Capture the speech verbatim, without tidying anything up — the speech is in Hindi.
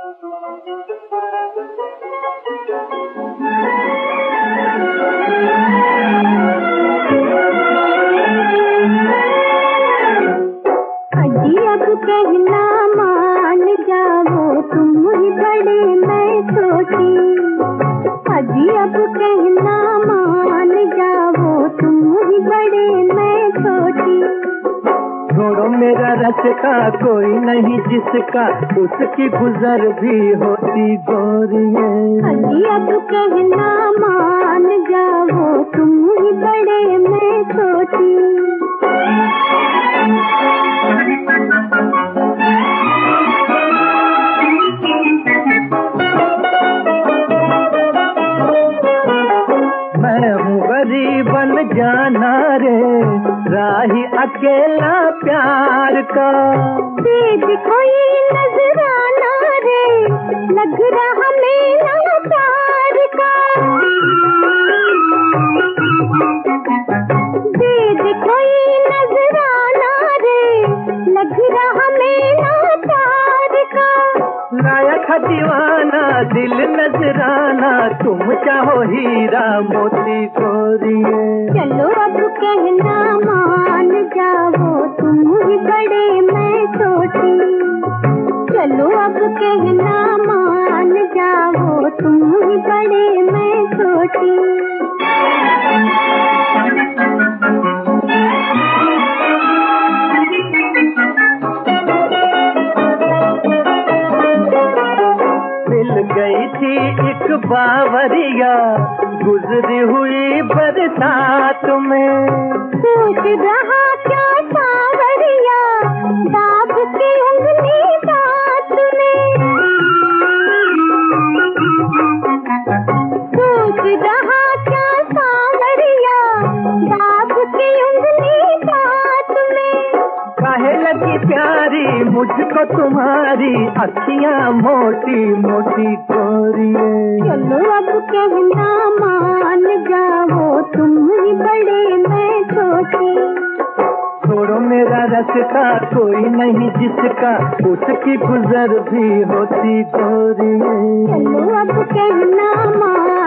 कहना मान जाओ तुम ही बड़े मैं छोटी, अजी अब कहना मान जाओ तुम ही बड़े मैं छोटी। छोड़ो मेरा रास्ता कोई नहीं जिसका उसकी गुजर भी होती गोरिये। अजी अब कहना मान जाओ तुम ही बड़े मैं छोटी। मैं हूँ गरीबन जाना रे राही अकेला प्यार का, कोई नजराना रे लग रहा मेरा प्यार का। दे कोई नजराना रे लग रहा मेरा प्यार का। लाया था दीवाना दिल नजराना तुम चाहो हीरा मोती गोरिये। चलो अब कहना मान जाओ तुम ही बड़े मैं छोटी। चलो अब कहना मान जाओ तुम ही बड़े मैं छोटी। गई थी एक बावरिया गुजरी हुई बरसात में, सोच रहा क्या सावरिया दाग की उंगली दांत में। सोच रहा क्या सावरिया दाग की उंगली दांत में। काहे लगी प्यारी मुझको तुम्हारी अखियां मोटी मोटी गोरिये। चलो अब कहना मान जाओ तुम ही बड़े मैं छोटी। छोड़ो मेरा रास्ता कोई नहीं जिसका उसकी गुजर भी होती गोरिये। चलो अब कहना मान